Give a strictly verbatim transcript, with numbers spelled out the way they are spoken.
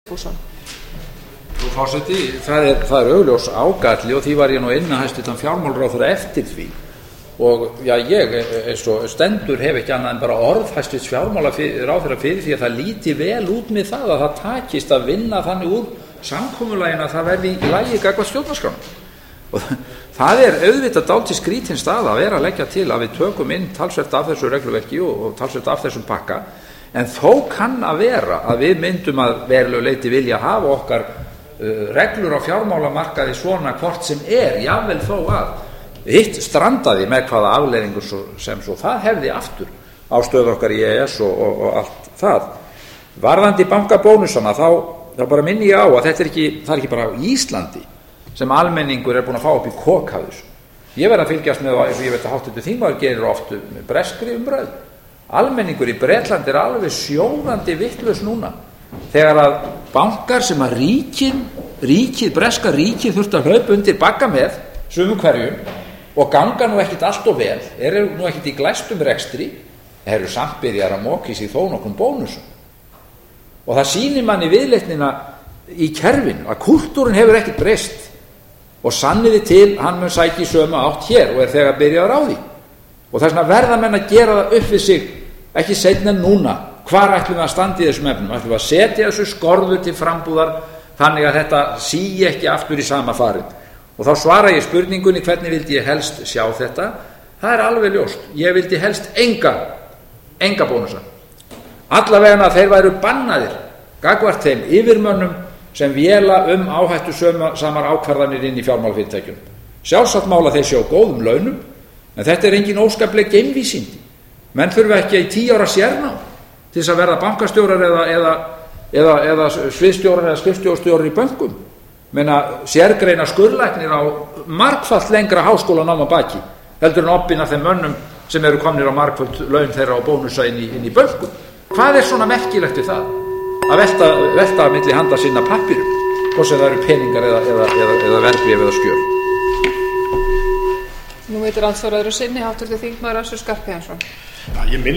Frú forseti, það er, það er augljós ágalli og því var ég nú inn að hæstvirtan fjármálaráðherra eftir því og já, ég eins og stendur hef ekki annað en bara orð hæstvirts fjármálaráðherra fyrir því að það líti vel út með það að það takist að vinna þannig úr samkomulaginu að það verði í lagi gagnvart stjórnarskránni. Og það er auðvitað dálítið skrítin staða að vera að leggja til að við tökum inn talsvert af þessu regluverki og, og talsvert af þessum pakka, en þó kann að vera að við myndum að verulegu leyti vilja hafa okkar uh, reglur á fjármálamarkaði svona hvort sem er, jafnvel þó að hitt strandaði með hvaða afleiðingur sem svo það hefði aftur á stöðu okkar í E E S og, og, og allt það. Varðandi bankabónusana þá, þá bara minni ég á að þetta er ekki, það er ekki bara á Íslandi sem almenningur er búin að fá upp í kok af þessu. Ég verð að fylgjast með, eins og ég veit að háttvirtur þingmaður gerir oft með breskri umræðu. Almenningur í Bretlandi er alveg sjóðandi vitlaus núna þegar að bankar sem að ríkin, ríkið, breska ríkið þurfti að hlaupa undir bagga með sumum hverjum og ganga nú ekkit allt og vel, eru nú ekkit í glæstum rekstri, eru samt byrjar að móka í sig þó nokkrum bónusum. Og það sýnir manni viðleitnina í kerfinu að kultúrin hefur ekkit breyst og sanniði til hann mun sækja í sömu átt hér og er þegar byrjaður á því. Og þess vegna verða menn að gera það upp við sig, ekki seinna en núna, hvar ætlum við að standa í þessum efnum, ætlum við að setja þessu skorður til frambúðar þannig að þetta sígi ekki aftur í sama farið. Og þá svara ég spurningunni hvernig vildi ég helst sjá þetta, það er alveg ljóst, ég vildi helst enga, enga bónusa. Allavega að þeir væru bannaðir, gagnvart þeim yfirmönnum sem véla um áhættu samar ákvarðanir inn í fjármálafyrirtækjum. Sjálfsagt mála þeir sjá góðum launum, en þetta er engin óskapleg geimvísindi. Menn þurfa ekki í tíu ára sérnám til þess að verða bankastjórar eða, eða, eða, eða sviðstjórar eða skrifstjórastjórar í bönkum. Menna sérgreina skurðlæknir á margfalt lengra háskólanáma baki heldur en obbin af þeim mönnum sem eru komnir á margfalt laun þeirra og bónusa inn í, inn í bönkum. Hvað er svona merkilegt við það? Að velta, velta að milli handa sinna pappirum, hvort sem það eru peningar eða, eða, eða, eða verðbréf eða skjöl. Nú veitir ansvaraður og sinni háttvirtur þingmaður Össur Skarphéðinsson. Ja, ég minn